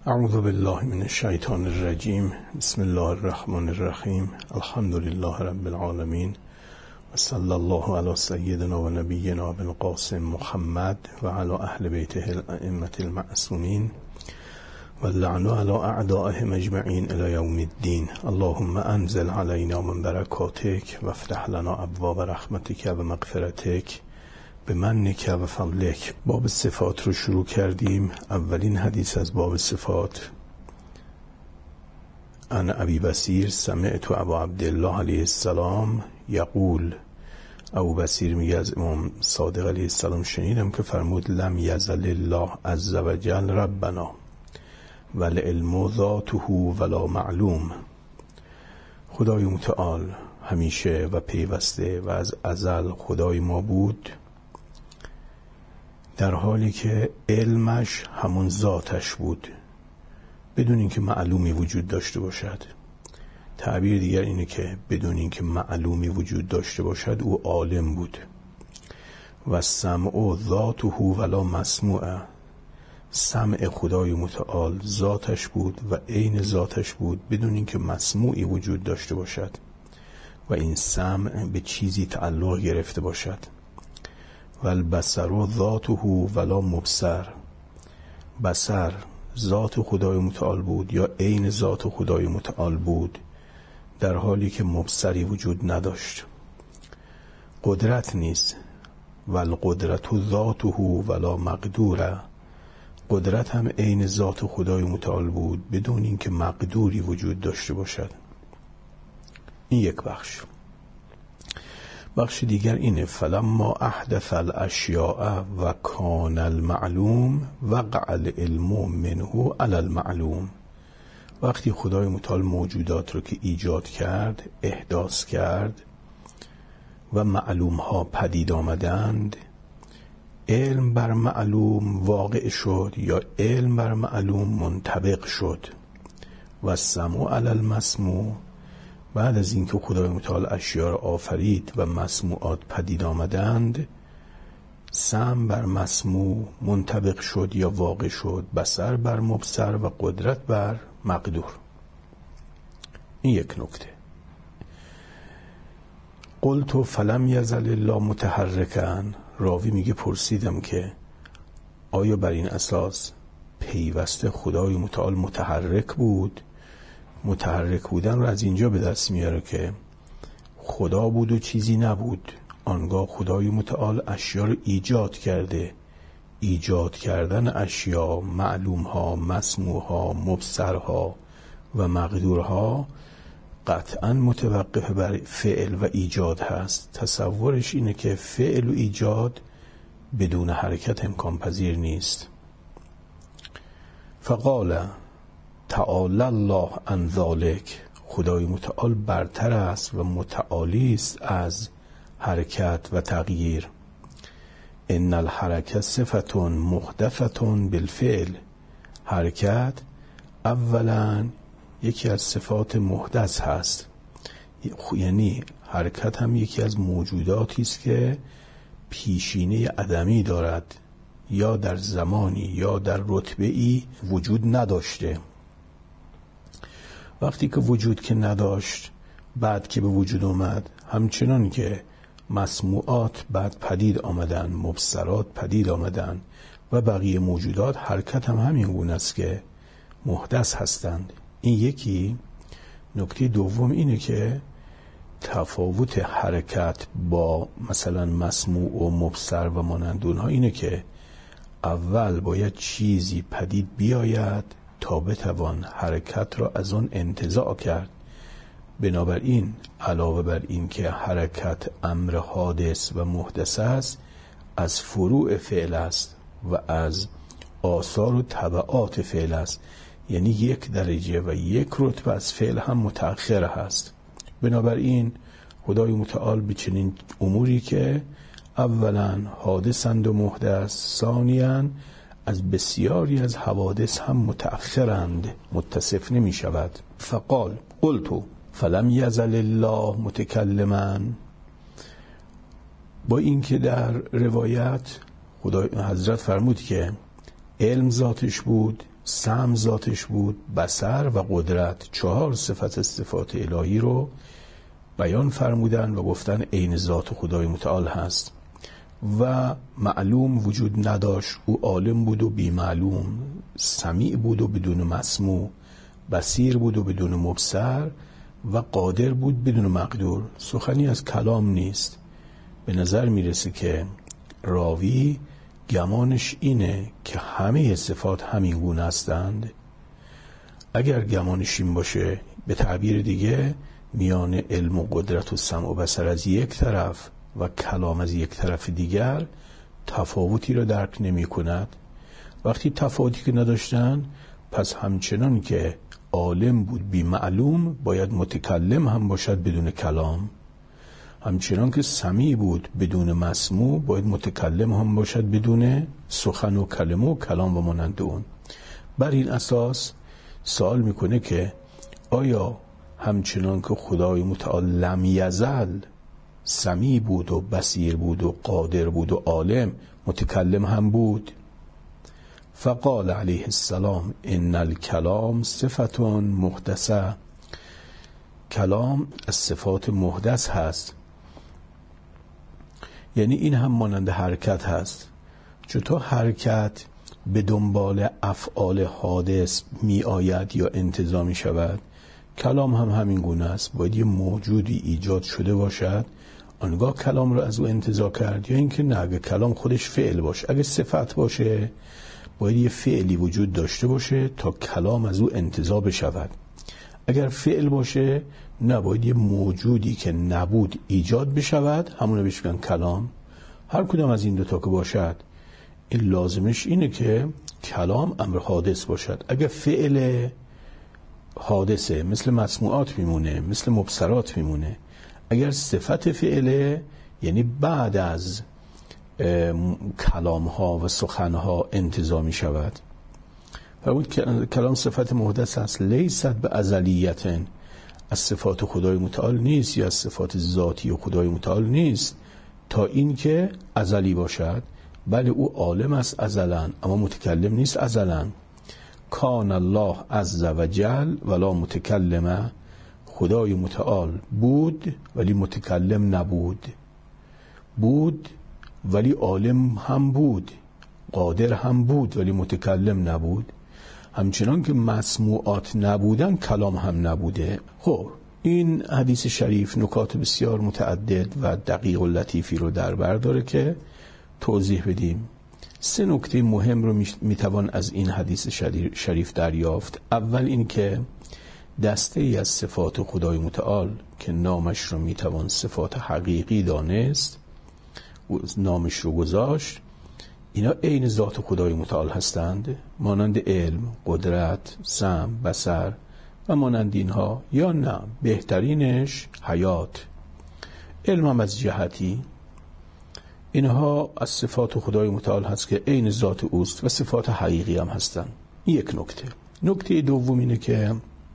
اعوذ بالله من الشیطان الرجیم. بسم الله الرحمن الرحیم. الحمد لله رب العالمین و صلی الله علی سیدنا و نبینا ابوالقاسم محمد و علی اهل بیته الائمة المعصومین و اللعن علی اعدائهم اجمعین الی یوم الدین. اللهم انزل علینا من برکاتک و افتح لنا ابواب رحمتک و مغفرتک بمنک و فضلک. باب صفات رو شروع کردیم. اولین حدیث از باب صفات: عن ابی بصیر سمعت ابا عبدالله علیه السلام یقول. ابو بصیر میگه از امام صادق علیه السلام شنیدم که فرمود: لم یزل الله عز وجل ربنا والعلم ذاته ولا معلوم. خدای متعال همیشه و پیوسته و از ازل خدای ما بود، در حالی که علمش همون ذاتش بود، بدون اینکه معلومی وجود داشته باشد. تعبیر دیگر اینه که بدون اینکه معلومی وجود داشته باشد او عالم بود. و سمع ذاته ولا مسموع. سمع خدای متعال ذاتش بود و عین ذاتش بود، بدون اینکه مسموعی وجود داشته باشد و این سمع به چیزی تعلق گرفته باشد. و البصر ذاته ولا مبصر. بصر ذات خدای متعال بود یا عین ذات خدای متعال بود، در حالی که مبصری وجود نداشت. قدرت نیست. و القدرت ذاته ولا مقدوره. قدرت هم عین ذات خدای متعال بود، بدون اینکه مقدوری وجود داشته باشد. این یک بخش. بخش دیگر اینه: فلما احدث الاشیاء و کان المعلوم وقع العلم منه علی المعلوم. وقتی خدای متعال موجودات رو که ایجاد کرد، احداث کرد و معلوم ها پدید آمدند، علم بر معلوم واقع شد یا علم بر معلوم منطبق شد. و سمع علی المسموع. بعد از اینکه خدای متعال اشیا را آفرید و مسموعات پدید آمدند، سمع بر مسموع منطبق شد یا واقع شد، بصر بر مبصر و قدرت بر مقدور. این یک نکته. قلت فلم یزل الله متحرکا. راوی میگه پرسیدم که آیا بر این اساس پیوسته خدای متعال متحرک بود؟ متحرک بودن رو از اینجا به دست میاره که خدا بود و چیزی نبود. آنگاه خدای متعال اشیا رو ایجاد کرده. ایجاد کردن اشیا، معلومها، مسموعها، مبصرها و مقدورها قطعا متوقف بر فعل و ایجاد هست. تصورش اینه که فعل و ایجاد بدون حرکت امکان پذیر نیست. فقال تعالی الله عن ذلک. خدای متعال برتر است و متعالی است از حرکت و تغییر. ان الحرکت صفت محدثة بالفعل. حرکت اولا یکی از صفات محدث هست، یعنی حرکت هم یکی از موجوداتی است که پیشینه عدمی دارد، یا در زمانی یا در رتبه‌ای وجود نداشته. وقتی که وجود که نداشت، بعد که به وجود اومد، همچنان که مسموعات بعد پدید آمدن، مبصرات پدید آمدن و بقیه موجودات، حرکت هم همین گونه است که محدث هستند. این یکی. نکته دوم اینه که تفاوت حرکت با مثلا مسموع و مبصر و مانند اونها اینه که اول باید چیزی پدید بیاید تا بتوان حرکت را از آن انتزاع کرد. بنابراین علاوه بر این که حرکت امر حادث و محدث است، از فروع فعل است و از آثار و تبعات فعل است، یعنی یک درجه و یک رتبه از فعل هم متأخر هست. بنابراین خدای متعال به چنین اموری که اولا حادثند و محدث، ثانیاً از بسیاری از حوادث هم متأخرند، متصف نمی شود. فقال قلت فلم یزل الله متکلما. با اینکه در روایت خدای حضرت فرمود که علم ذاتش بود، سمع ذاتش بود، بصر و قدرت. 4 صفت از صفات الهی رو بیان فرمودن و گفتن عین ذات خدای متعال هست و معلوم وجود نداشت. او عالم بود و بی معلوم، سمیع بود و بدون مسموع، بصیر بود و بدون مبصر و قادر بود بدون مقدور. سخنی از کلام نیست. به نظر میرسه که راوی گمانش اینه که همه صفات همین گونه هستند. اگر گمانش این باشه، به تعبیر دیگه میان علم و قدرت و سمع و بصر از یک طرف و کلام از یک طرف دیگر تفاوتی را درک نمی کند. وقتی تفاوتی که نداشتن، پس همچنان که عالم بود بی معلوم باید متکلم هم باشد بدون کلام، همچنان که سمیع بود بدون مسموع باید متکلم هم باشد بدون سخن و کلمه و کلام و مانند اون. بر این اساس سوال میکنه که آیا همچنان که خدای متعال لم یزل سمیع بود و بصیر بود و قادر بود و عالم، متکلم هم بود؟ فقال علیه السلام ان الکلام صفت محدثه. کلام از صفات محدث هست، یعنی این هم مانند حرکت هست. چطور حرکت به دنبال افعال حادث می آید یا انتزاع می شود، کلام هم همین گونه است. باید یه موجودی ایجاد شده باشد، آنگاه کلام رو از او انتزاع کرد، یا اینکه نه، اگه کلام خودش فعل باشه، اگه صفت باشه باید یه فعلی وجود داشته باشه تا کلام از او انتزاع بشود. اگر فعل باشه نباید یه موجودی که نبود ایجاد بشود، همونه بهش میگن کلام. هر کدام از این دوتا که باشد، این لازمش اینه که کلام امر حادث باشد. اگر فعل حادثه مثل مسموعات میمونه، مثل مبصرات میمونه. اگر صفت فعله، یعنی بعد از کلام ها و سخن ها انتزاع می شود. فرمود کلام صفت محدث است، لیست به ازلیت، از صفات خدای متعال نیست یا از صفات ذاتی خدای متعال نیست تا این که ازلی باشد. بله او عالم است ازلا، اما متکلم نیست ازلا. کان الله عز و جل ولا متکلمه، خدای متعال بود ولی متکلم نبود، بود ولی عالم هم بود، قادر هم بود ولی متکلم نبود. همچنان که مسموعات نبودن، کلام هم نبوده. خب این حدیث شریف نکات بسیار متعدد و دقیق و لطیفی رو در بر داره که توضیح بدیم. 3 نکته مهم رو میتوان از این حدیث شریف دریافت. اول این که دسته ای از صفات خدای متعال که نامش رو میتوان صفات حقیقی دانست، نامش رو گذاشت، اینا عین ذات خدای متعال هستند، مانند علم، قدرت، سمع، بصر و مانند اینها، یا نه بهترینش حیات. علم هم از جهتی اینها از صفات خدای متعال هست که عین ذات اوست و صفات حقیقی هم هستند. این یک نکته. نکته دوم اینه که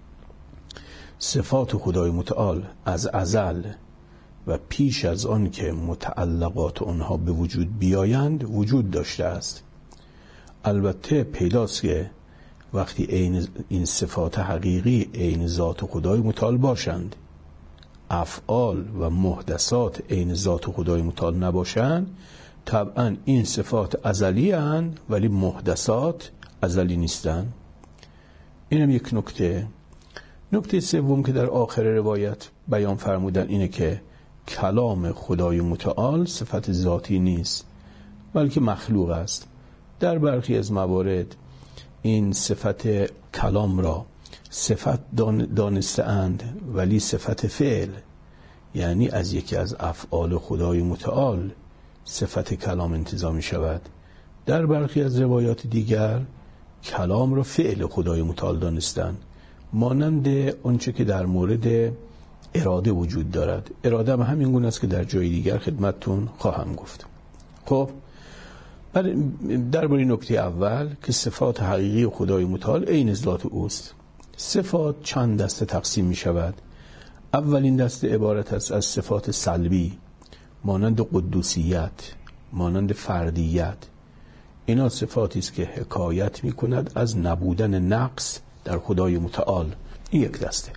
صفات خدای متعال از ازل و پیش از آن که متعلقات آنها به وجود بیایند وجود داشته است. البته پیداست که وقتی این صفات حقیقی عین ذات خدای متعال باشند، افعال و محدثات عین ذات خدای متعال نباشند، طبعا این صفات ازلی اند ولی محدثات ازلی نیستند. اینم یک نکته. نکته سوم که در آخر روایت بیان فرمودن اینه که کلام خدای متعال صفت ذاتی نیست بلکه مخلوق است. در برخی از موارد این صفت کلام را صفت دانسته اند ولی صفت فعل، یعنی از یکی از افعال خدای متعال صفت کلام انتزاع می شود. در برخی از روایات دیگر کلام را فعل خدای متعال دانستند، مانند آنچه که در مورد اراده وجود دارد. اراده هم همین گونه است که در جای دیگر خدمتتون خواهم گفت. خب درباره نکته اول که صفات حقیقی خدای متعال عین ذات اوست. صفات چند دسته تقسیم می شود. اولین دسته عبارت است از صفات سلبی، مانند قدوسیت، مانند فردیت. اینا صفاتی است که حکایت می‌کند از نبودن نقص در خدای متعال. این یک دسته.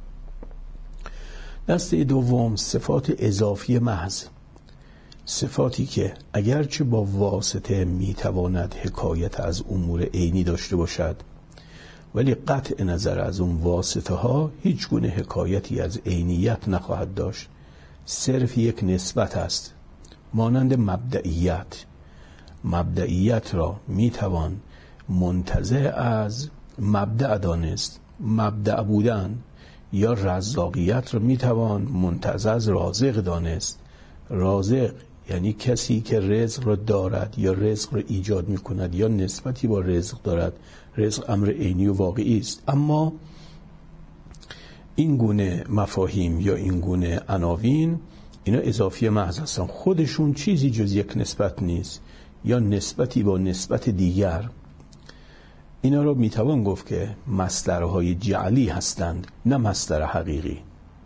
دسته دوم صفات اضافی محض، صفاتی که اگرچه با واسطه میتواند حکایت از امور عینی داشته باشد، ولی قطع نظر از اون واسطه ها هیچ گونه حکایتی از عینیت نخواهد داشت، صرف یک نسبت است. مانند مبدئیت را میتوان منتزع از مبدأ دانست، مبدأ بودن، یا رزاقیت را میتوان منتزع از رازق دانست. رازق یعنی کسی که رزق را دارد یا رزق را ایجاد میکند یا نسبتی با رزق دارد. رزق امر عینی و واقعی است. اما این گونه مفاهیم یا این گونه عناوین، اینا اضافی محض هستن، خودشون چیزی جز یک نسبت نیست یا نسبتی با نسبت دیگر. اینا رو میتوان گفت که مصدرهای جعلی هستند، نه مصدر حقیقی.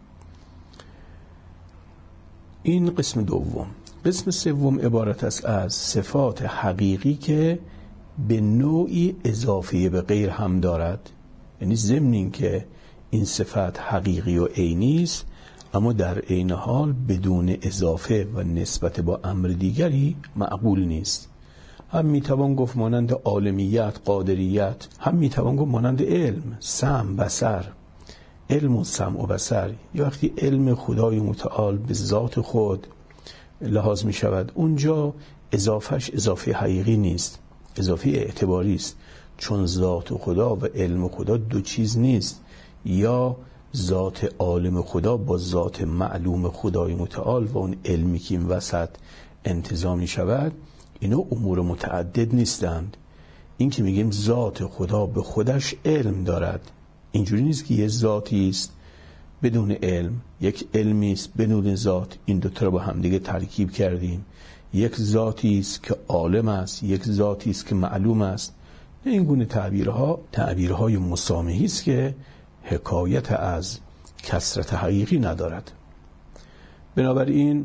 این قسم دوم. قسم سوم عبارت است از صفات حقیقی که به نوعی اضافه به غیر هم دارد، یعنی ضمن این که این صفت حقیقی و عینی است، اما در عین حال بدون اضافه و نسبت با امر دیگری معقول نیست. هم میتوان گفت مانند عالمیت، قادریت، هم میتوان گفت مانند علم، سمع، بصر. علم و سمع و بصر، یا وقتی علم خدای متعال به ذات خود لحاظ می شود، اونجا اضافهش اضافه حقیقی نیست، اضافه اعتباری است، چون ذات خدا و علم خدا دو چیز نیست. یا ذات عالم خدا با ذات معلوم خدای متعال و اون علمی که این وسط انتزاع می شود، اینا امور متعدد نیستند. این که میگیم ذات خدا به خودش علم دارد، اینجوری نیست که یه ذاتی است بدون علم، یک علمی است بدون ذات، این دوتا رو با هم دیگه ترکیب کردیم. یک ذاتی است که عالم است، یک ذاتی است که معلوم است. این گونه تعبیرهای مسامحی است که حکایت از کثرت حقیقی ندارد. بنابراین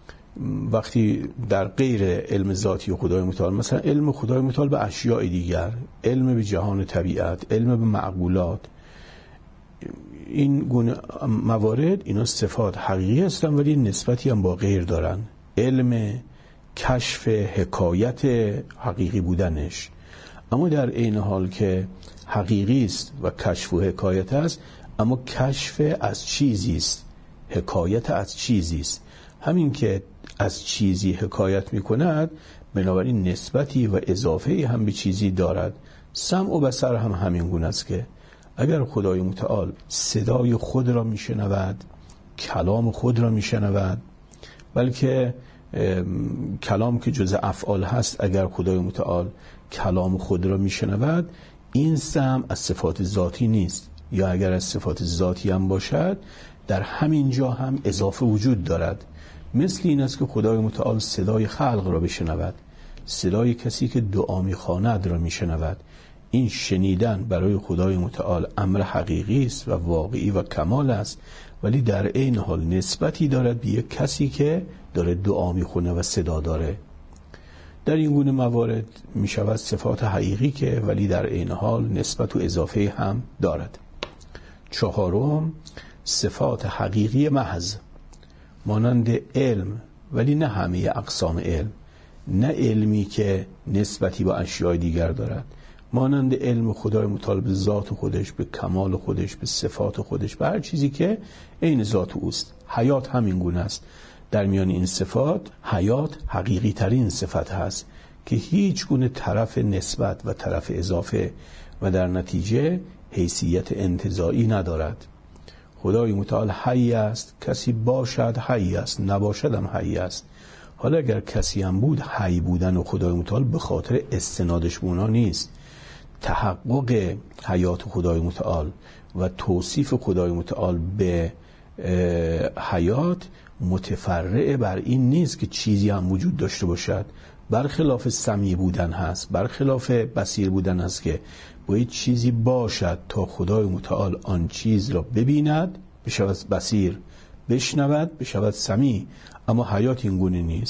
وقتی در غیر علم ذاتی خدای متعال، مثلا علم خدای متعال به اشیاء دیگر، علم به جهان طبیعت، علم به معقولات، این گونه موارد، اینا صفات حقیقی هستن ولی نسبتی هم با غیر دارن. علم کشف حکایت حقیقی بودنش، اما در عین حال که حقیقی است و کشف و حکایت است، اما کشف از چیزی است، حکایت از چیزی است. همین که از چیزی حکایت می کند، بنابراین نسبتی و اضافه هم به چیزی دارد. سمع و بصر هم همین گونه است که اگر خدای متعال صدای خود را می شنود، کلام خود را می شنود، بلکه کلام که جز افعال هست، اگر خدای متعال کلام خود را می شنود، این سمع از صفات ذاتی نیست، یا اگر از صفات ذاتی هم باشد، در همین جا هم اضافه وجود دارد. مثل این است که خدای متعال صدای خلق را بشنود، صدای کسی که دعا می‌خواند را میشنود. این شنیدن برای خدای متعال امر حقیقی است و واقعی و کمال است، ولی در عین حال نسبتی دارد به یک کسی که داره دعا میخونه و صدا داره. در این گونه موارد میشود صفات حقیقی که ولی در عین حال نسبت و اضافه هم دارد. چهارم، صفات حقیقی محض، مانند علم ولی نه همه اقسام علم، نه علمی که نسبتی با اشیاء دیگر دارد، مانند علم خدای متعال به ذات خودش، به کمال خودش، به صفات خودش، به هر چیزی که عین ذات اوست. حیات همین گونه است. در میان این صفات حیات حقیقی ترین صفت هست که هیچ گونه طرف نسبت و طرف اضافه و در نتیجه حیثیت انتزاعی ندارد. خدای متعال حی است، کسی باشد حی است، نباشد هم حی است. حالا اگر کسی هم بود، حی بودن و خدای متعال به خاطر استنادش به اونا نیست. تحقق حیات خدای متعال و توصیف خدای متعال به حیات متفرع بر این نیست که چیزی هم وجود داشته باشد، برخلاف سمیع بودن هست، برخلاف بصیر بودن هست که باید چیزی باشد تا خدای متعال آن چیز را ببیند، بشود بصیر، بشنود، بشود سمیع. اما حیات این گونه نیست.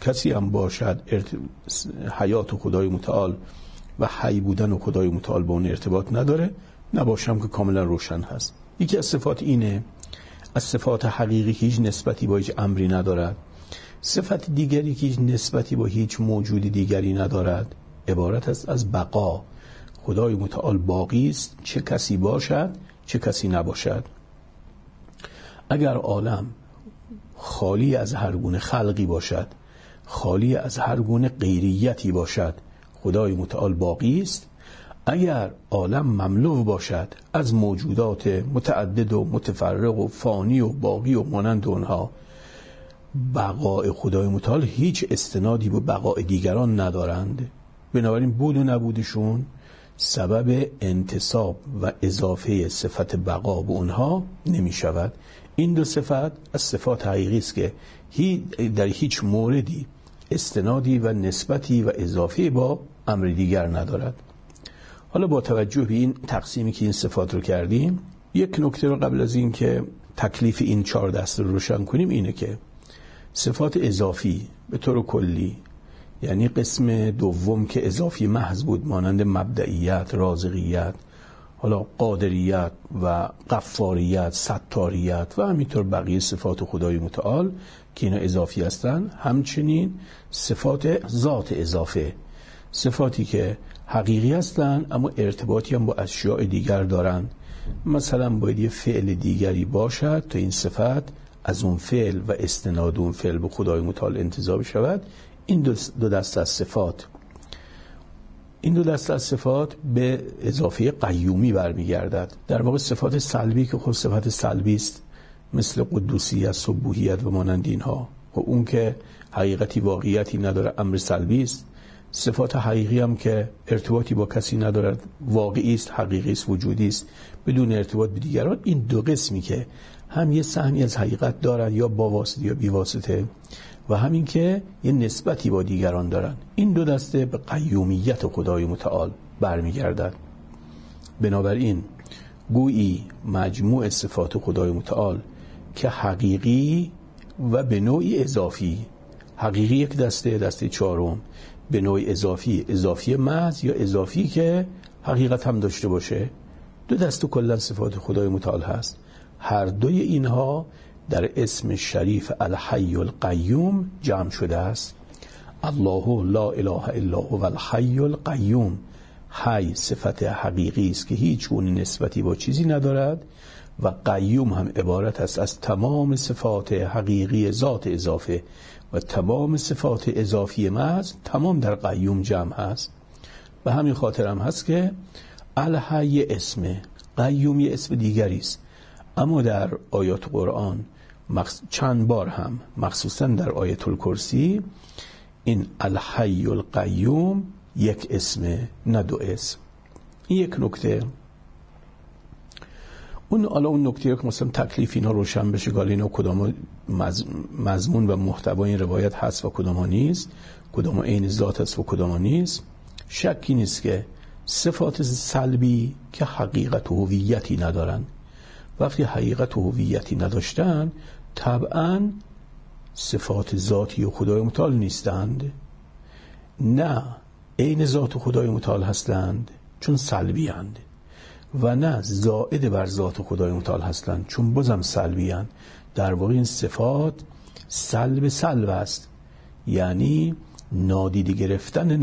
کسی هم باشد حیات خدای متعال و حی بودن خدای متعال با اون ارتباط نداره، نباشم که کاملا روشن هست. یکی از صفات اینه، از صفات حقیقی که هیچ نسبتی با هیچ امری ندارد. صفت دیگری که هیچ نسبتی با هیچ موجود دیگری ندارد عبارت است از بقا. خدای متعال باقی است، چه کسی باشد چه کسی نباشد. اگر عالم خالی از هر گونه خلقی باشد، خالی از هر گونه غیریتی باشد، خدای متعال باقی است. اگر عالم مملو باشد از موجودات متعدد و متفرق و فانی و باقی و مانند اونها، بقای خدای متعال هیچ استنادی به بقای دیگران ندارند. بنابراین بود و نبودشون سبب انتساب و اضافه صفت بقا به اونها نمی شود. این دو صفت از صفات حقیقی است که در هیچ موردی استنادی و نسبتی و اضافه با امر دیگر ندارد. حالا با توجه به این تقسیمی که این صفات رو کردیم، یک نکته رو قبل از این که تکلیف این 4 دسته رو روشن کنیم اینه که صفات اضافی به طور کلی، یعنی قسم دوم که اضافی محض بود مانند مبدئیت، رازقیت، حالا قادریت و غفاریت، ستاریت و همینطور بقیه صفات خدای متعال که اینا اضافی هستن، همچنین صفات ذات اضافه، صفاتی که حقیقی هستن اما ارتباطی هم با اشیاء دیگر دارن. مثلا باید یه فعل دیگری باشد تا این صفت از اون فعل و استناد اون فعل به خدای متعال انتزاع شود. این دو دسته از صفات به اضافه قیومی برمیگردد. در واقع صفات سلبی که خود صفت سلبی است، مثل قدوسیت، سبوحیت و مانند اینها، و اون که حقیقتی واقعیتی نداره، امر سلبی است. صفات حقیقی هم که ارتباطی با کسی ندارد، واقعی است، حقیقی است، وجودی است، بدون ارتباط به دیگران. این دو قسمی که هم یه سهمی از حقیقت دارند یا با واسطه یا بی واسطه، و همین که یه نسبتی با دیگران دارن، این دو دسته به قیومیت خدای متعال برمیگردد. بنابراین گویی مجموع صفات خدای متعال که حقیقی و به نوعی اضافی، حقیقی یک دسته چهارم، به نوع اضافی محض یا اضافی که حقیقت هم داشته باشه، دو دسته کلا صفات خدای متعال هست. هر دوی اینها در اسم شریف الحی القیوم جمع شده است. الله لا اله الا هو الحی القیوم. حی صفت حقیقی است که هیچ گونه نسبتی با چیزی ندارد، و قیوم هم عبارت است از تمام صفات حقیقی ذات اضافه، و تمام صفات اضافی محض تمام در قیوم جمع هست. به همین خاطر هم هست که الحی اسمه، قیوم یه اسم دیگری است. اما در آیات قرآن چند بار هم، مخصوصا در آیت الکرسی، این الحی القیوم یک اسمه نه دو اسم. این یک نکته. اون نکته که مثلا تکلیف اینا روشن بشه، که اینا کدام مضمون و محتوای این روایت هست و کدام نیست، کدام عین ذات است و کدام نیست. شکی نیست که صفات سلبی که حقیقت و هویتی ندارن، وقتی حقیقت و هویتی نداشتن طبعا صفات ذاتی و خدای متعال نیستند. نه عین ذات و خدای متعال هستند چون سلبی اند، و نه زائد بر ذات و خدای متعال هستند چون بازم سلبی اند. در واقع این صفات سلب است، یعنی نادیده گرفتن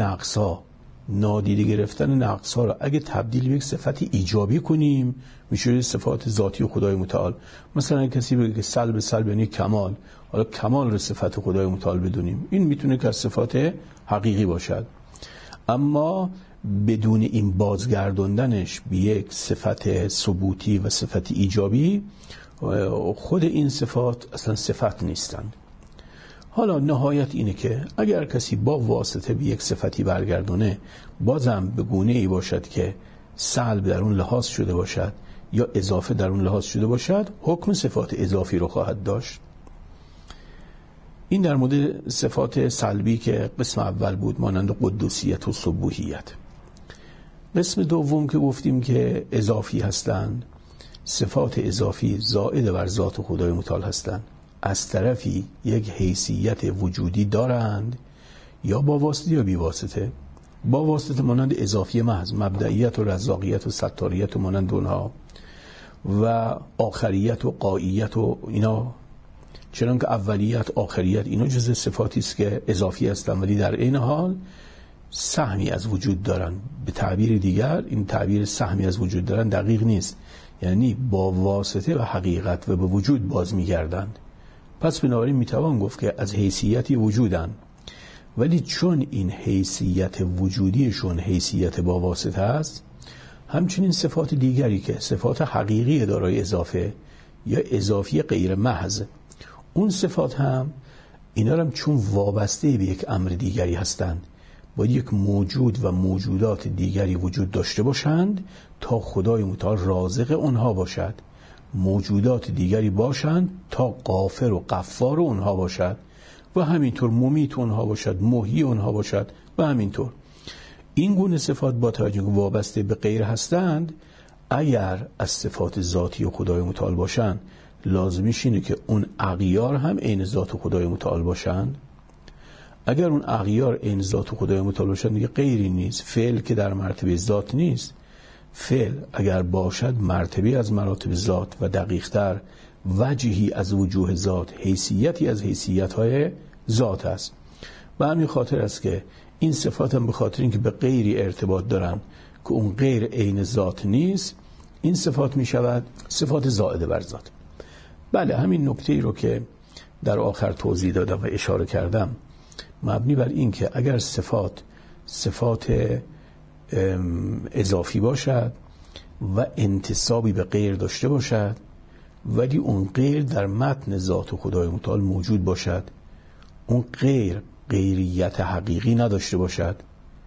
نقصا را اگه تبدیل به یک صفت ایجابی کنیم میشه صفات ذاتی و خدای متعال. مثلا کسی بگه که سلب یعنی کمال، حالا کمال رو صفت خدای متعال بدونیم، این میتونه که از صفات حقیقی باشد. اما بدون این بازگردوندنش به یک صفت ثبوتی و صفت ایجابی، خود این صفات اصلا صفت نیستند. حالا نهایت اینه که اگر کسی با واسطه به یک صفتی برگردونه، بازم به گونه ای باشد که سلب در اون لحاظ شده باشد یا اضافه در اون لحاظ شده باشد، حکم صفات اضافی رو خواهد داشت. این در مورد صفات سلبی که قسم اول بود، مانند قدوسیت و سبوحیت. قسم دوم که گفتیم که اضافی هستند، صفات اضافی زائد بر ذات خدای متعال هستند. از طرفی یک حیثیت وجودی دارند، یا با واسطه یا بی واسطه. با واسطه مانند اضافی محض، مبدئیت و رزاقیت و ستاریت و مانند اونها، و آخریت و قائیت و اینا، چنانکه اولیت آخریت اینا جزء صفاتی است که اضافی هستند ولی در این حال سهمی از وجود دارن. به تعبیر دیگر این تعبیر سهمی از وجود دارن دقیق نیست، یعنی با واسطه و حقیقت و به وجود باز میگردند. پس بنابراین میتوان گفت که از حیثیتی وجودن، ولی چون این حیثیت وجودیشون حیثیت با واسطه است، همچنین صفات دیگری که صفات حقیقی دارای اضافه یا اضافی غیر محض، اون صفات هم اینا هم چون وابسته به یک امر دیگری هستند، باید یک موجود و موجودات دیگری وجود داشته باشند تا خدای متعال رازق اونها باشد، موجودات دیگری باشند تا غافر و غفار اونها باشد، و همینطور ممیت اونها باشد، محیی اونها باشد، و همینطور. این گونه صفات با توجه که وابسته به غیر هستند، اگر از صفات ذاتی و خدای متعال باشند، لازمیش اینه که اون اغیار هم عین ذات و خدای متعال باشند. اگر اون اغیار عین ذات و خدای متعال باشند دیگه غیری نیست. فعل که در مرتبه ذات نیست. فعل اگر باشد مرتبه از مراتب ذات و دقیق‌تر وجهی از وجوه ذات، حیثیتی از حیثیت‌های ذات است. و همین خاطر است که این صفات هم به خاطر اینکه به غیری ارتباط دارن که اون غیر عین ذات نیست، این صفات می شود صفات زائده بر ذات. بله، همین نکته‌ای رو که در آخر توضیح دادم و اشاره کردم مبنی بر این که اگر صفات اضافی باشد و انتسابی به غیر داشته باشد، ولی اون غیر در متن ذات و خدای متعال موجود باشد، اون غیریت حقیقی نداشته باشد،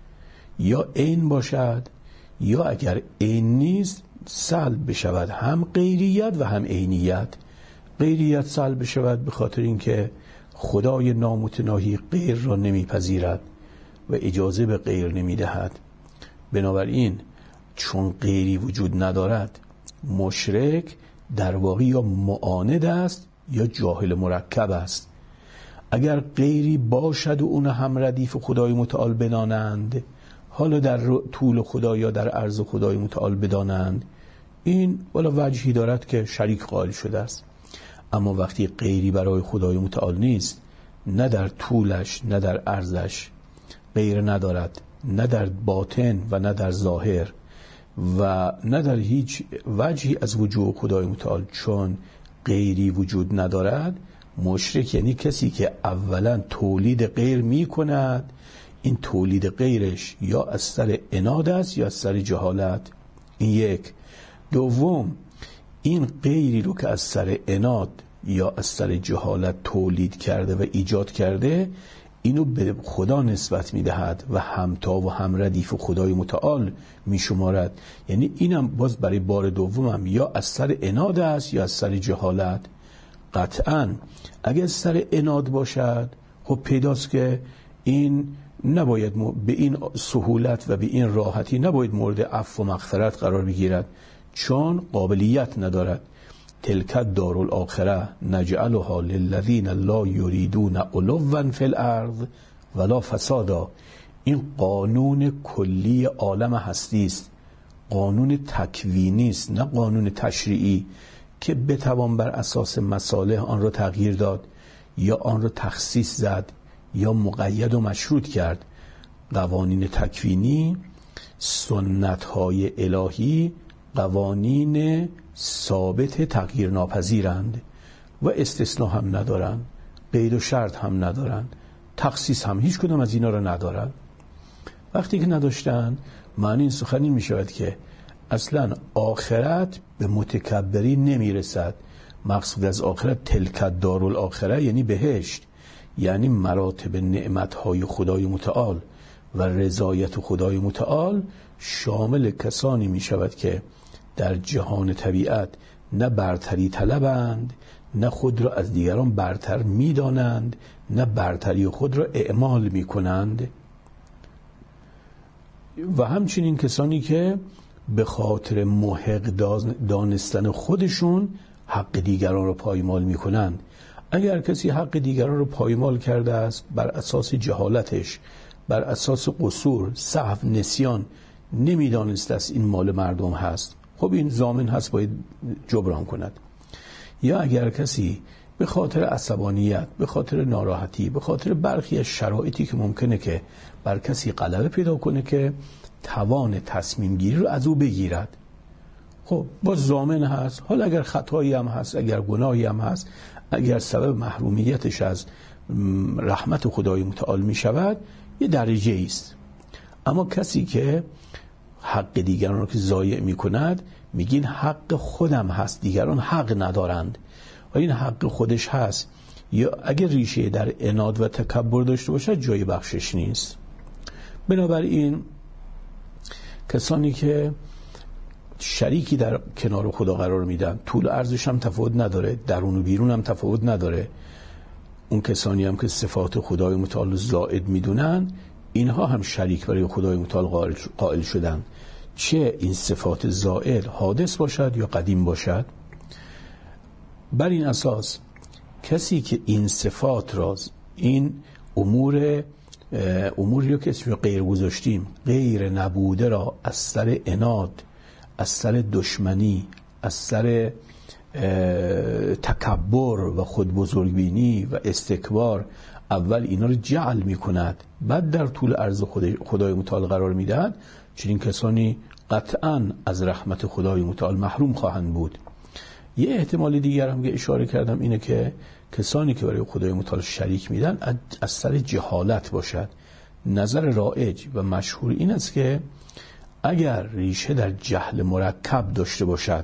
یا عین باشد، یا اگر عین نیست سلب بشود هم غیریت و هم عینیت. غیریت سلب بشود به خاطر اینکه خدای نامتناهی غیر را نمیپذیرد و اجازه به غیر نمیدهد. بنابراین چون غیری وجود ندارد، مشرک در واقع یا معاند است یا جاهل مرکب است. اگر غیری باشد و اون هم ردیف خدای متعال بدانند، حالا در طول خدا یا در عرض خدای متعال بدانند، این والا وجهی دارد که شریک قائل شده است. اما وقتی غیری برای خدای متعال نیست، نه در طولش نه در عرضش غیر ندارد، نه در باطن و نه در ظاهر و نه در هیچ وجهی از وجود خدای متعال، چون غیری وجود ندارد، مشرک یعنی کسی که اولا تولید غیر می کند. این تولید غیرش یا از سر عناد است یا از سر جهالت. این یک. دوم، این غیری رو که از سر عناد یا از سر جهالت تولید کرده و ایجاد کرده، اینو به خدا نسبت میدهد و همتا و هم ردیف خدای متعال میشمارد. یعنی اینم باز برای بار دومم یا از سر عناد است یا از سر جهالت. قطعاً اگر سر عناد باشد، خب پیداست که این نباید به این سهولت و به این راحتی نباید مورد عفو و مغفرت قرار بگیرد، چون قابلیت ندارد. تلک دار الاخره نجعلها للذین لا یریدون علوا فی الارض ولا فسادا. این قانون کلی عالم هستی است، قانون تکوینی است، نه قانون تشریعی که بتوان بر اساس مصالح آن را تغییر داد یا آن را تخصیص زد یا مقید و مشروط کرد. قوانین تکوینی، سنت‌های الهی، قوانین ثابت تغییر ناپذیرند و استثناء هم ندارند، قید و شرط هم ندارند، تخصیص هم هیچ کدام از اینا را ندارند. وقتی که نداشتن، معنی این سخنی می شود که اصلا آخرت به متکبری نمی رسد. مقصود از آخرت تلک دار الاخره یعنی بهشت، یعنی مراتب نعمتهای خدای متعال و رضایت خدای متعال شامل کسانی می شود که در جهان طبیعت نه برتری طلبند، نه خود را از دیگران برتر می دانند، نه برتری خود را اعمال می کنند، و همچنین کسانی که به خاطر محق دانستن خودشون حق دیگران را پایمال می کنند. اگر کسی حق دیگران رو پایمال کرده است بر اساس جهالتش، بر اساس قصور، سهو، نسیان، نمیدانست است این مال مردم هست، خب این ضامن هست باید جبران کند. یا اگر کسی به خاطر عصبانیت، به خاطر ناراحتی، به خاطر برخی از شرایطی که ممکنه که بر کسی غلبه پیدا کنه که توان تصمیم گیری رو از او بگیرد، خب باز ضامن هست. حالا اگر خطایی هم هست، اگر گناهی هم هست، اگر سبب محرومیتش از رحمت خدای متعال می شود، یه درجه است. اما کسی که حق دیگران رو که ضایع می کند، میگین حق خودم هست، دیگران حق ندارند و این حق خودش هست، یا اگر ریشه در عناد و تکبر داشته باشد جای بخشش نیست. بنابراین کسانی که شریکی در کنار خدا قرار میدن، طول عرضش هم تفاوت نداره، درون و بیرون هم تفاوت نداره، اون کسانی هم که صفات خدای متعال زائد میدونن، اینها هم شریک برای خدای متعال قائل شدن، چه این صفات زائد حادث باشد یا قدیم باشد. بر این اساس کسی که این صفات راز، این اموری رو که اسمش غیر گذاشتیم، غیر نبوده را از سر عناد، از سر دشمنی، از سر تکبر و خود بزرگبینی و استکبار، اول اینا رو جعل می کند، بعد در طول عرض خدای متعال قرار می دهد، چنین کسانی قطعاً از رحمت خدای متعال محروم خواهند بود. یه احتمال دیگر هم که اشاره کردم اینه که کسانی که برای خدای متعال شریک میدن از سر جهالت باشد. نظر رایج و مشهور این است که اگر ریشه در جهل مرکب داشته باشد،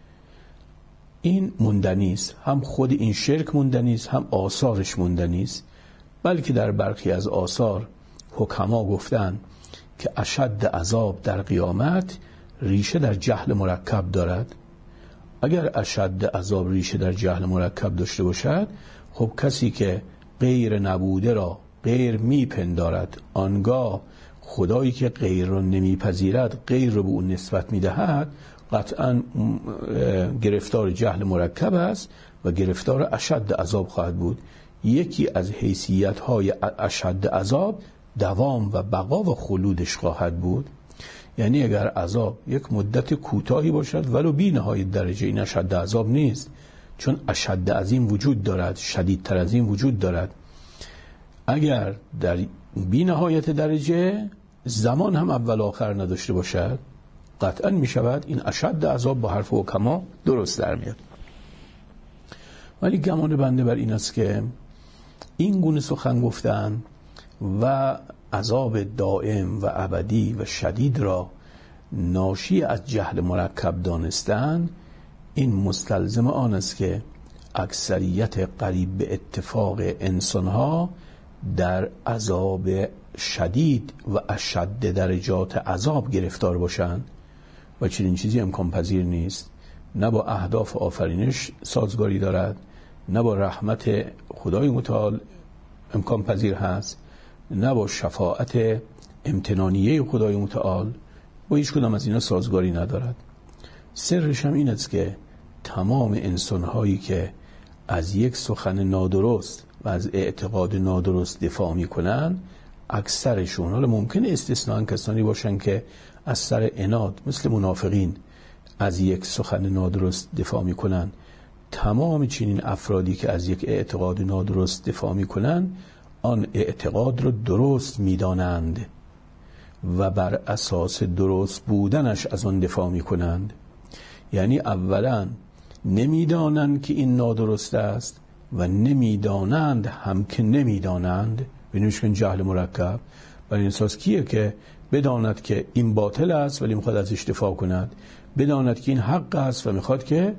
این موندنی است، هم خود این شرک موندنی است، هم آثارش موندنی است. بلکه در برخی از آثار حکما گفتن که اشد عذاب در قیامت ریشه در جهل مرکب دارد. اگر اشد عذاب ریشه در جهل مرکب داشته باشد، خب کسی که غیر نبوده را غیر میپندارد، آنگاه خدایی که غیر را نمیپذیرد غیر را به اون نسبت میدهد، قطعا گرفتار جهل مرکب است و گرفتار اشد عذاب خواهد بود. یکی از حیثیت‌های اشد عذاب دوام و بقا و خلودش خواهد بود. یعنی اگر عذاب یک مدت کوتاهی باشد ولو بی نهایت درجه، این اشد عذاب نیست، چون اشد از این وجود دارد، شدیدتر از این وجود دارد. اگر در بی نهایت درجه زمان هم اول آخر نداشته باشد، قطعا می شود این اشد عذاب با حرف حکما درست در میاد. ولی گمان بنده بر این است که این گونه سخن گفتن و عذاب دائم و ابدی و شدید را ناشی از جهل مرکب دانستن، این مستلزم آن است که اکثریت قریب به اتفاق انسانها در عذاب شدید و اشد درجات عذاب گرفتار باشند و چنین چیزی امکان پذیر نیست. نه با اهداف آفرینش سازگاری دارد، نه با رحمت خدای متعال امکان پذیر هست، نه با شفاعت امتنانیه خدای متعال، با هیچ کدام از اینا سازگاری ندارد. سرش هم این است که تمام انسان‌هایی که از یک سخن نادرست و از اعتقاد نادرست دفاع می‌کنند، اکثرشون، حالا ممکنه استثناء کسانی باشن که از سر عناد مثل منافقین از یک سخن نادرست دفاع می‌کنند، تمام چنین افرادی که از یک اعتقاد نادرست دفاع می‌کنند، آن اعتقاد رو درست می‌دانند و بر اساس درست بودنش از آن دفاع می‌کنند. یعنی اولا نمی‌دانند که این نادرست است و نمی‌دانند هم که نمی‌دانند. ببینید که جهل مرکب بر این اساس کیه که بداند که این باطل است ولی می‌خواد ازش دفاع کند، بداند که این حق است و می‌خواد که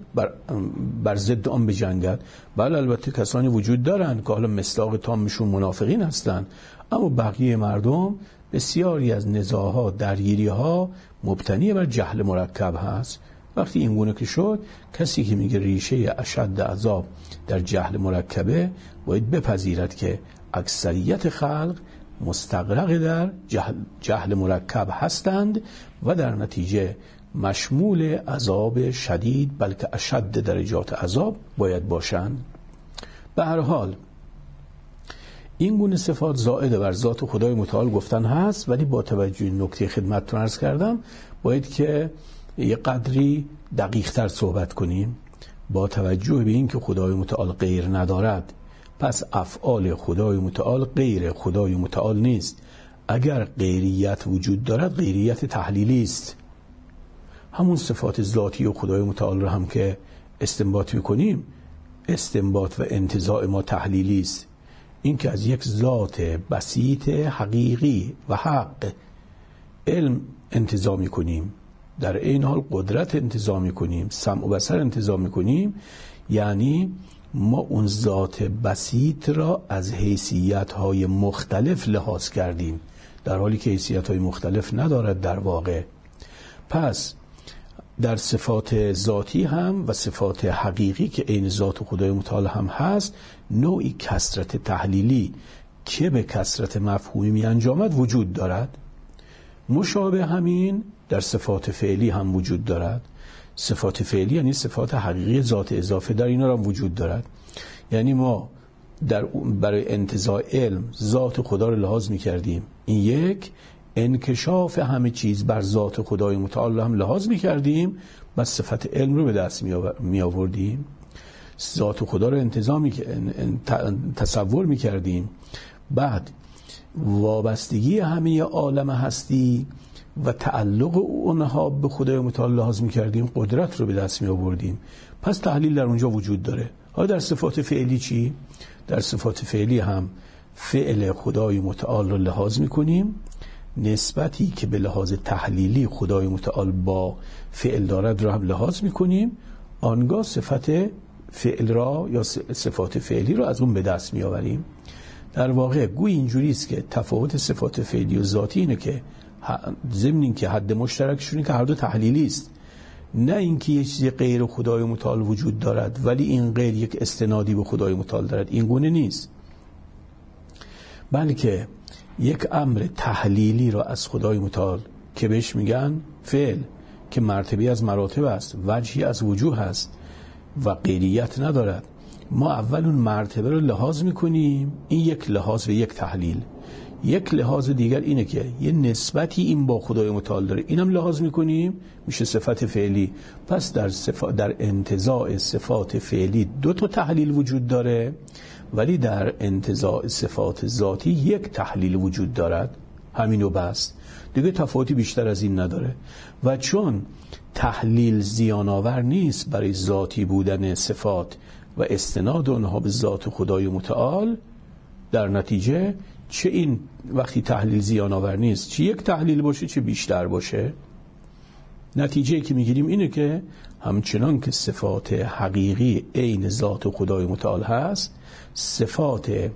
بر ضد آن بجنگد. بله البته کسانی وجود دارند که حالا مصداق تامشون منافقین هستند، اما بقیه مردم بسیاری از نزاع‌ها، درگیری‌ها مبتنی بر جهل مرکب هست. وقتی این گونه که شد، کسی که میگه ریشه اشد عذاب در جهل مرکبه، باید بپذیرد که اکثریت خلق مستغرق در جهل مرکب هستند و در نتیجه مشمول عذاب شدید بلکه اشد درجات عذاب باید باشند. به هر حال این گونه صفات زائد بر ذات خدای متعال گفتن هست، ولی با توجه نکته خدمتتون عرض کردم باید که یه قدری دقیق تر صحبت کنیم. با توجه به این که خدای متعال غیر ندارد، پس افعال خدای متعال غیر خدای متعال نیست. اگر غیریت وجود دارد، غیریت تحلیلی است. همون صفات ذاتی و خدای متعال را هم که استنباط میکنیم، استنباط و انتزاع ما تحلیلی است. این که از یک ذات بسیط حقیقی و حق علم انتزاع میکنیم، در این حال قدرت انتزاع میکنیم، سمع و بصر انتزاع میکنیم، یعنی ما اون ذات بسیط را از حیثیت‌های مختلف لحاظ کردیم، در حالی که حیثیت‌های مختلف ندارد در واقع. پس در صفات ذاتی هم و صفات حقیقی که عین ذات خدای متعال هم هست، نوعی کثرت تحلیلی که به کثرت مفهومی می انجامد وجود دارد. مشابه همین در صفات فعلی هم وجود دارد. صفات فعلی یعنی صفات حقیقی ذات اضافه، در اینا هم وجود دارد. یعنی ما برای انتزاع علم ذات خدا رو لحاظ می کردیم، این یک. انکشاف همه چیز بر ذات خدای متعال هم لحاظ می کردیم، بس صفت علم رو به دست می آوردیم. ذات خدا رو تصور می کردیم، بعد وابستگی همه عالم هستی و تعلق اونها به خدای متعال لحاظ می کردیم، قدرت رو به دست می آوردیم. پس تحلیل در اونجا وجود داره. حالا در صفات فعلی چی؟ در صفات فعلی هم فعل خدای متعال رو لحاظ می کنیم، نسبتی که به لحاظ تحلیلی خدای متعال با فعل دارد را هم لحاظ میکنیم، آنگاه صفت فعل را یا صفات فعلی را از اون به دست میآوریم. در واقع گوی اینجوری است که تفاوت صفات فعلی و ذاتی اینه که ضمن این که حد مشترکشون که هر دو تحلیلی است، نه اینکه یک چیز غیر خدای متعال وجود دارد ولی این غیر یک استنادی به خدای متعال دارد. این گونه نیست، بلکه یک امر تحلیلی را از خدای متعال که بهش میگن فعل، که مرتبه از مراتب است، وجهی از وجوه است و غیریت ندارد، ما اول اون مرتبه رو لحاظ میکنیم. این یک لحاظ و یک تحلیل. یک لحاظ دیگر اینه که یه نسبتی این با خدای متعال داره، اینم لحاظ میکنیم، میشه صفت فعلی. پس در انتزاع صفات فعلی دو تا تحلیل وجود داره، ولی در انتزاع صفات ذاتی یک تحلیل وجود دارد. همینو بس، دیگه تفاوتی بیشتر از این نداره. و چون تحلیل زیان‌آور نیست برای ذاتی بودن صفات و استناد اونها به ذات خدای متعال، در نتیجه چه این وقتی تحلیل زیان‌آور نیست، چه یک تحلیل باشه چه بیشتر باشه، نتیجه که میگیریم اینه که همچنان که صفات حقیقی عین ذات خدای متعال هست، صفات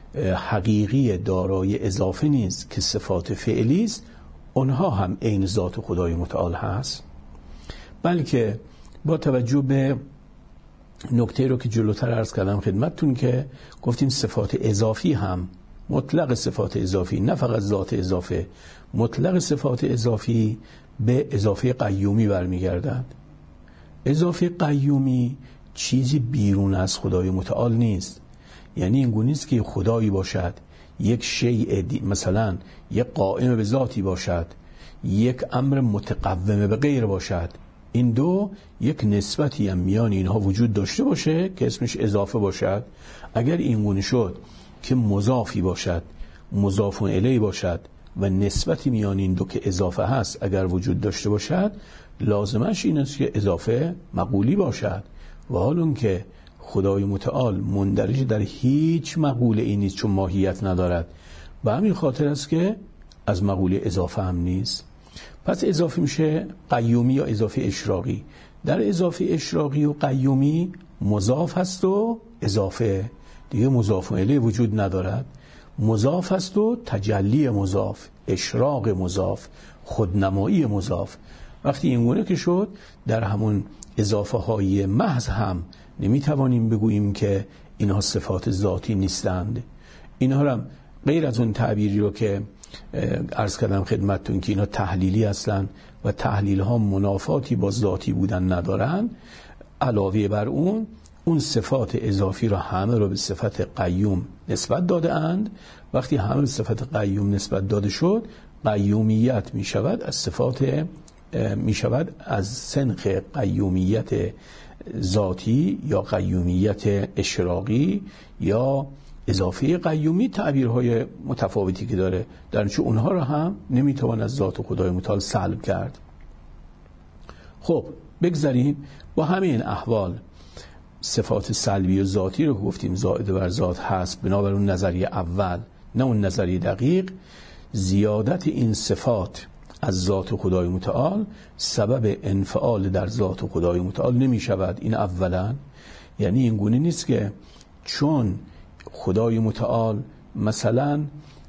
حقیقی دارای اضافه نیست که صفات فعلی است، اونها هم عین ذات خدای متعال هست. بلکه با توجه به نکته رو که جلوتر عرض کردم خدمتتون که گفتیم صفات اضافی هم، مطلق صفات اضافی، نه فقط ذات اضافه، مطلق صفات اضافی به اضافه قیومی برمیگردد. اضافه قیومی چیزی بیرون از خدای متعال نیست. یعنی این گونه نیست که خدایی باشد، یک شیء مثلا یک قائم به ذاتی باشد، یک امر متقوم به غیر باشد. این دو یک نسبتی هم میان اینها وجود داشته باشه که اسمش اضافه باشد. اگر این گونه شد که مضافی باشد، مضاف الیه باشد و نسبتی میان این دو که اضافه هست اگر وجود داشته باشد، لازمش این است که اضافه مقولی باشد. و حال اون که خدای متعال مندرج در هیچ مقوله ای نیست چون ماهیت ندارد، و همین خاطر است که از مقوله اضافه هم نیست. پس اضافه میشه قیومی یا اضافه اشراقی. در اضافه اشراقی و قیومی مضاف هست و اضافه، دیگه مضاف الیه وجود ندارد. مضاف هست و تجلی مضاف، اشراق مضاف، خودنمایی مضاف. وقتی این گونه که شد، در همون اضافه های محض هم نمیتوانیم بگوییم که اینها صفات ذاتی نیستند. اینها هم غیر از اون تعبیری رو که عرض کردم خدمتتون که اینها تحلیلی هستند و تحلیل ها منافاتی با ذاتی بودن ندارن، علاوه بر اون صفات اضافی را همه را به صفت قیوم نسبت داده اند. وقتی همه به صفت قیوم نسبت داده شد، قیومیت می شود از صفات می شود از سنخ قیومیت ذاتی یا قیومیت اشراقی یا اضافه قیومی، تعبیرهای متفاوتی که داره، در نتیجه اونها را هم نمیتوان از ذات خدای متعال سلب کرد. خب بگذاریم با همه این احوال صفات سلبی و ذاتی رو گفتیم زائد بر ذات هست، بنابر اون نظریه اول نه اون نظریه دقیق، زیادت این صفات از ذات خدای متعال سبب انفعال در ذات خدای متعال نمی شود. این اولا، یعنی این گونه نیست که چون خدای متعال مثلا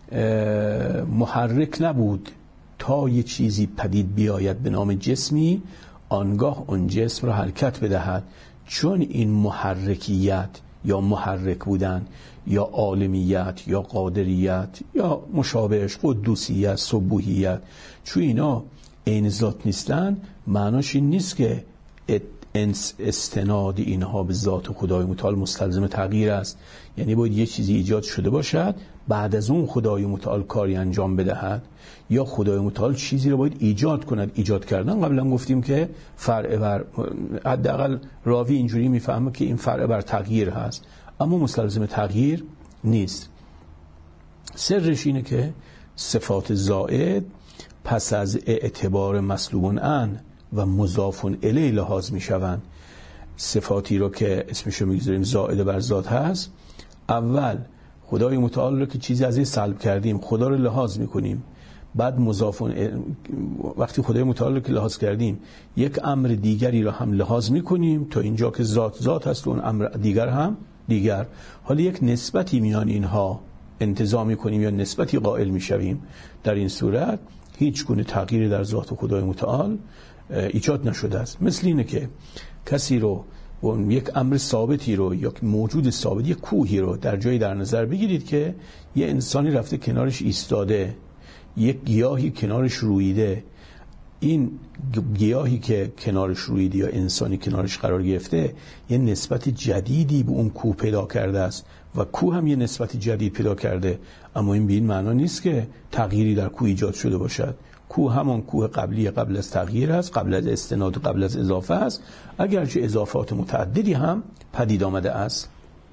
محرک نبود تا یه چیزی پدید بیاید به نام جسمی، آنگاه اون جسم را حرکت بدهد. چون این محرکیت یا محرک بودن یا عالمیت یا قادریت یا مشابهش قدوسیت سبوحیت، چون اینا عین ذات نیستن، معناش این نیست که استناد اینها به ذات خدای متعال مستلزم تغییر است. یعنی باید یه چیزی ایجاد شده باشد، بعد از اون خدای متعال کاری انجام بدهد، یا خدای متعال چیزی رو باید ایجاد کند. ایجاد کردن قبلا گفتیم که فرع بر، حداقل راوی اینجوری میفهمه که این فرع بر تغییر هست، اما مستلزم تغییر نیست. سرش اینه که صفات زائد پس از اعتبار مسلوبون ان و مضافون الیه لحاظ می شوند. صفاتی رو که اسمشو میگذاریم زائد بر ذات هست، اول خدای متعال رو که چیزی از این سلب کردیم خدا رو لحاظ میکنیم، بعد مضافون وقتی خدای متعال رو که لحاظ کردیم یک امر دیگری رو هم لحاظ میکنیم، تا اینجا که ذات هست و اون امر دیگر هم دیگر. حالا یک نسبتی میان اینها انتزاع میکنیم یا نسبتی قائل میشویم. در این صورت هیچ گونه تغییری در ذات خدای متعال ایجاد نشده است. مثل اینه که کسی رو یک امر ثابتی رو یا موجود ثابت، یک کوهی رو در جایی در نظر بگیرید که یه انسانی رفته کنارش ایستاده، یک گیاهی کنارش رویده. این گیاهی که کنارش رویده یا انسانی کنارش قرار گرفته یه نسبت جدیدی به اون کوه پیدا کرده است و کوه هم یه نسبت جدید پیدا کرده، اما این به این معنا نیست که تغییری در کوه ایجاد شده باشد. کوه همان کوه قبلی قبل از تغییر است، قبل از استناد و قبل از اضافه است، اگرچه اضافات متعددی هم پدید آمده است.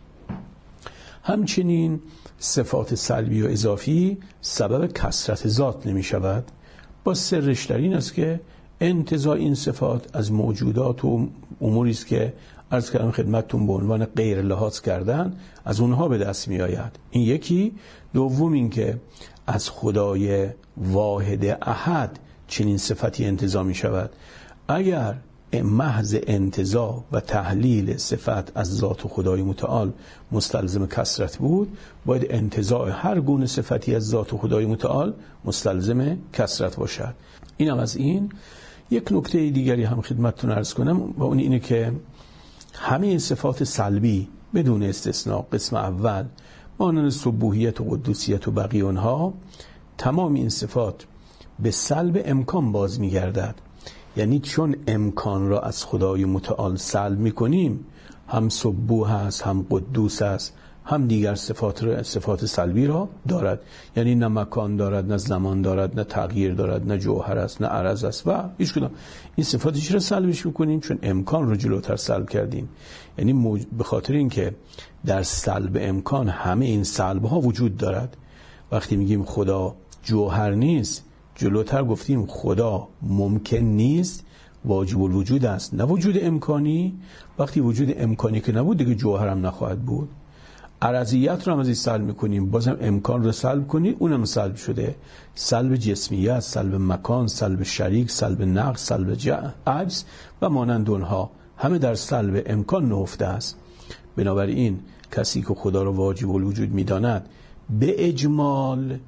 همچنین صفات سلبی و اضافی سبب کثرت ذات نمی شود. با سرش در این است که انتزاع این صفات از موجودات و اموری است که عرض کردم خدمتتون به عنوان غیر لحاظ کردن از اونها به دست می آید. این یکی. دوم این که از خدای واحد احد چنین صفتی انتزاع می شود. اگر محض انتزاع و تحلیل صفت از ذات خدای متعال مستلزم کثرت بود، باید انتزاع هر گونه صفتی از ذات خدای متعال مستلزم کثرت باشد. اینم از این. یک نکته دیگری هم خدمتتون عرض کنم و اون اینه که همه صفات سلبی بدون استثناء، قسم اول مانند سبوحیت و قدوسیت و بقیه اونها، تمام این صفات به سلب امکان باز می‌گردد. یعنی چون امکان را از خدای متعال سلب می‌کنیم، هم سبوح است، هم قدوس است، هم دیگر صفات سلبی را دارد. یعنی نه مکان دارد، نه زمان دارد، نه تغییر دارد، نه جوهر است، نه عرض است و هیچ کدام. این صفاتی چرا سلبش می‌کنیم؟ چون امکان رو جلوتر سلب کردیم. یعنی به خاطر اینکه در سلب امکان همه این سلب‌ها وجود دارد. وقتی میگیم خدا جوهر نیست، جلوتر گفتیم خدا ممکن نیست، واجب الوجود است، نه وجود امکانی. وقتی وجود امکانی که نبود دیگه جوهر هم نخواهد بود. عرضیت رو هم از این سلب میکنیم، بازم امکان رو سلب کنید، اونم سلب شده. سلب جسمیت، سلب مکان، سلب شریک، سلب نقص، سلب عجز و مانند اونها همه در سلب امکان نهفته است. بنابراین کسی که خدا رو واجب الوجود میداند به اجمال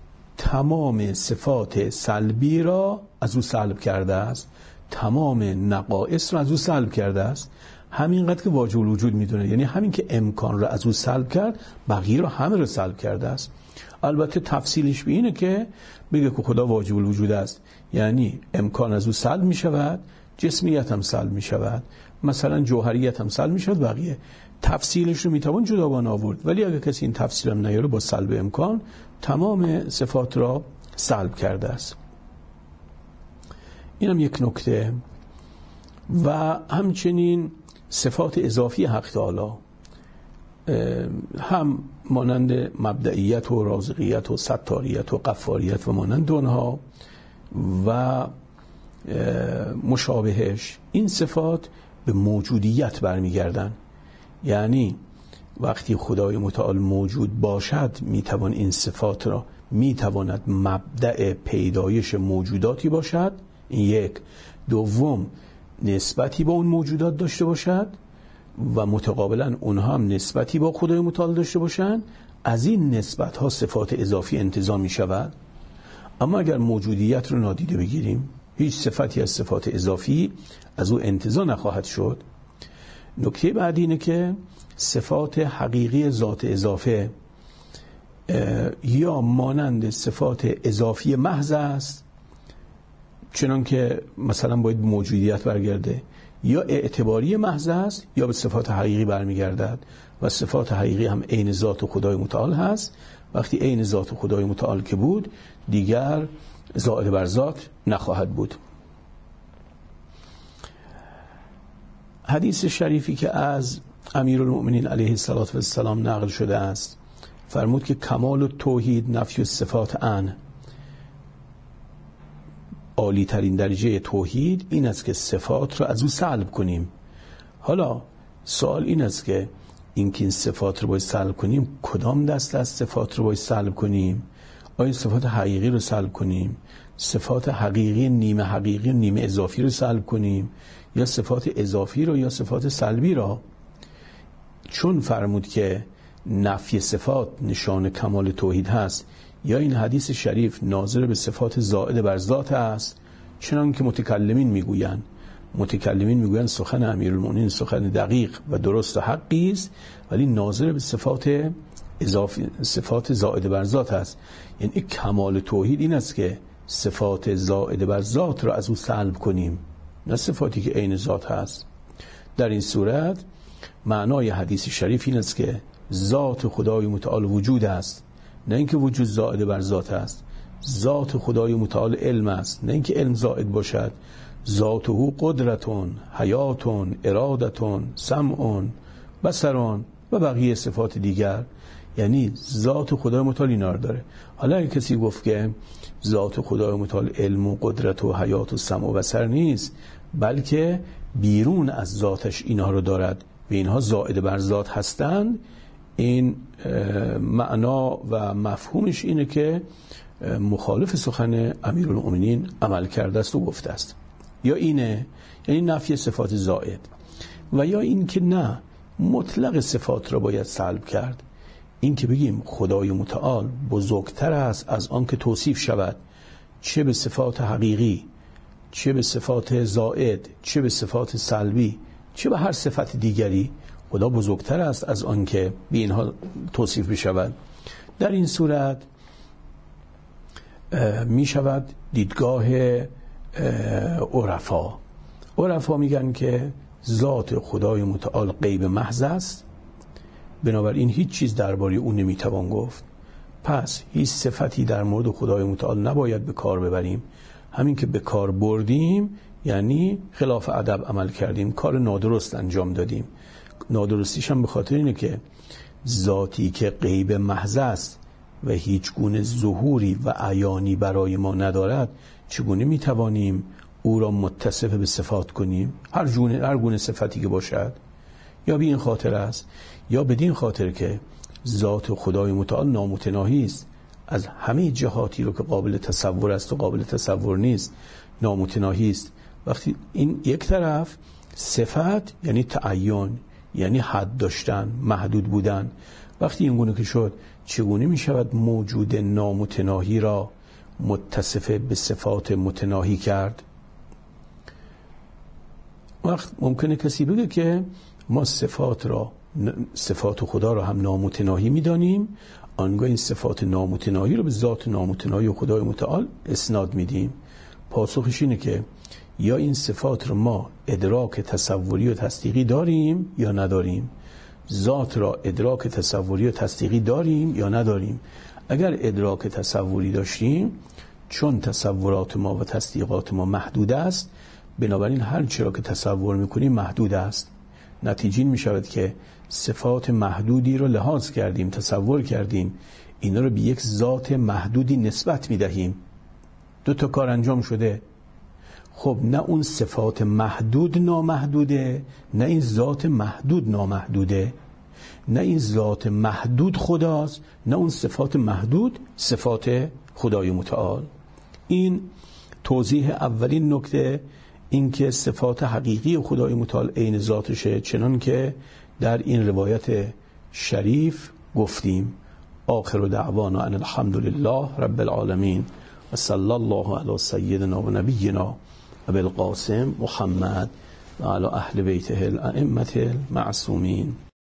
تمام صفات سلبی را از او سلب کرده است، تمام نقائص را از او سلب کرده است. همینقدر که واجب الوجود میدونه، یعنی همین که امکان را از او سلب کرد، بقیه را همه را سلب کرده است. البته تفصیلش به اینه که بگه که خدا واجب الوجود است، یعنی امکان از او سلب می شود، جسمیت هم سلب می شود، مثلا جوهریت هم سلب می شود. بقیه تفصیلش رو می توان جداگانه آورد، ولی اگر کسی این تفصیل هم نیاره با سلب امکان تمام صفات را سلب کرده است. این هم یک نکته. و همچنین صفات اضافی حق تعالی هم مانند مبدئیت و رازقیت و ستاریت و غفاریت و مانند اونها و مشابهش، این صفات به موجودیت برمیگردن. یعنی وقتی خدای متعال موجود باشد میتوان این صفات را، میتواند مبدأ پیدایش موجوداتی باشد، این یک. دوم، نسبتی با اون موجودات داشته باشد و متقابلا اونها هم نسبتی با خدای متعال داشته باشند. از این نسبت ها صفات اضافی انتزاع می شود. اما اگر موجودیت رو نادیده بگیریم، هیچ صفتی از صفات اضافی از او انتزاع نخواهد شد. نکته بعدی اینه که صفات حقیقی ذات اضافه یا مانند صفات اضافی محض است، چنان که مثلا باید به موجودیت برگرده، یا اعتباری محض است یا به صفات حقیقی برمیگردد. و صفات حقیقی هم عین ذات خدای متعال هست. وقتی عین ذات خدای متعال که بود، دیگر زائد بر ذات نخواهد بود. حدیث شریفی که از امیرالمؤمنین علیه السلام نقل شده است، فرمود که کمال التوحید نفی الصفات عن، عالی ترین درجه توحید این است که صفات را از او سلب کنیم. حالا سوال این است که این صفات رو باید سلب کنیم، کدام دسته از صفات رو باید سلب کنیم؟ آیا صفات حقیقی رو سلب کنیم، صفات حقیقی نیمه حقیقی نیمه اضافی رو سلب کنیم، یا صفات اضافی رو یا صفات سلبی را؟ چون فرمود که نفی صفات نشان کمال توحید هست، یا این حدیث شریف ناظر به صفات زائد بر ذات است، چنان که متکلمین میگویند سخن امیرالمؤمنین سخن دقیق و درست و حقی است، ولی ناظر به صفات اضافی، صفات زائد بر ذات است. یعنی کمال توحید این است که صفات زائد بر ذات را از او سلب کنیم، نه صفاتی که عین ذات هست. در این صورت معنای حدیث شریف این است که ذات خدای متعال وجود است، نه اینکه وجود زائد بر ذات است. ذات خدای متعال علم است، نه اینکه علم زائد باشد. ذاته قدرتون، حیاتون، ارادتون، سمعون، بصرون و بقیه صفات دیگر. یعنی ذات خدای متعال اینا رو داره. حالا اگه کسی گفت که ذات خدای متعال علم و قدرت و حیات و سمع و بصر نیست، بلکه بیرون از ذاتش اینها رو دارد و اینها زائد بر ذات هستند، این معنا و مفهومش اینه که مخالف سخن امیرالمؤمنین عمل کرده است و گفته است. یا اینه، یعنی نفی صفات زائد، و یا این که نه، مطلق صفات را باید سلب کرد. این که بگیم خدای متعال بزرگتر است از آن که توصیف شود، چه به صفات حقیقی، چه به صفات زائد، چه به صفات سلبی، چه به هر صفت دیگری، خدا بزرگتر است از آن که به اینها توصیف بشود. در این صورت می شود دیدگاه عرفا میگن که ذات خدای متعال غیب محض است، بنابراین هیچ چیز درباره او نمیتوان گفت. پس هیچ صفتی در مورد خدای متعال نباید به کار ببریم. همین که به کار بردیم یعنی خلاف ادب عمل کردیم، کار نادرست انجام دادیم. نادرستیش هم به خاطر اینه که ذاتی که غیب محض است و هیچ گونه ظهوری و عیانی برای ما ندارد، چگونه میتوانیم او را متصف به صفات کنیم؟ هر گونه صفتی که باشد. یا به این خاطر است یا بدین خاطر که ذات خدای متعال نامتناهی است، از همه جهاتی رو که قابل تصور است و قابل تصور نیست نامتناهی است. وقتی این یک طرف صفت یعنی تعین، یعنی حد داشتن، محدود بودن، وقتی این گونه که شد، چگونه می شود موجود نامتناهی را متصف به صفات متناهی کرد؟ وقت ممکنه کسی بگه که ما صفات خدا را هم نامتناهی می دانیم، آنگاه این صفات نامتناهی رو به ذات نامتناهی خدای متعال اسناد می دیم. پاسخش اینه که یا این صفات رو ما ادراک تصوری و تصدیقی داریم یا نداریم؟ ذات را ادراک تصوری و تصدیقی داریم یا نداریم؟ اگر ادراک تصوری داشتیم، چون تصورات ما و تصدیقات ما محدود است، بنابراین هر چی را که تصور میکنیم محدود است. نتیجه می شود که صفات محدودی رو لحاظ کردیم، تصور کردیم، اینا رو به یک ذات محدودی نسبت می دهیم. 2 تا کار انجام شده. خب نه اون صفات محدود نامحدوده، نه این ذات محدود نامحدوده، نه این ذات محدود خداست، نه اون صفات محدود صفات خدای متعال. این توضیح اولین نکته، این که صفات حقیقی خدای متعال عین ذاتشه، چنان که در این روایت شریف گفتیم. آخر دعوانا ان الحمد لله رب العالمین و صلی الله علی سیدنا و نبینا ابی القاسم محمد و علی اهل بیته الائمة المعصومین.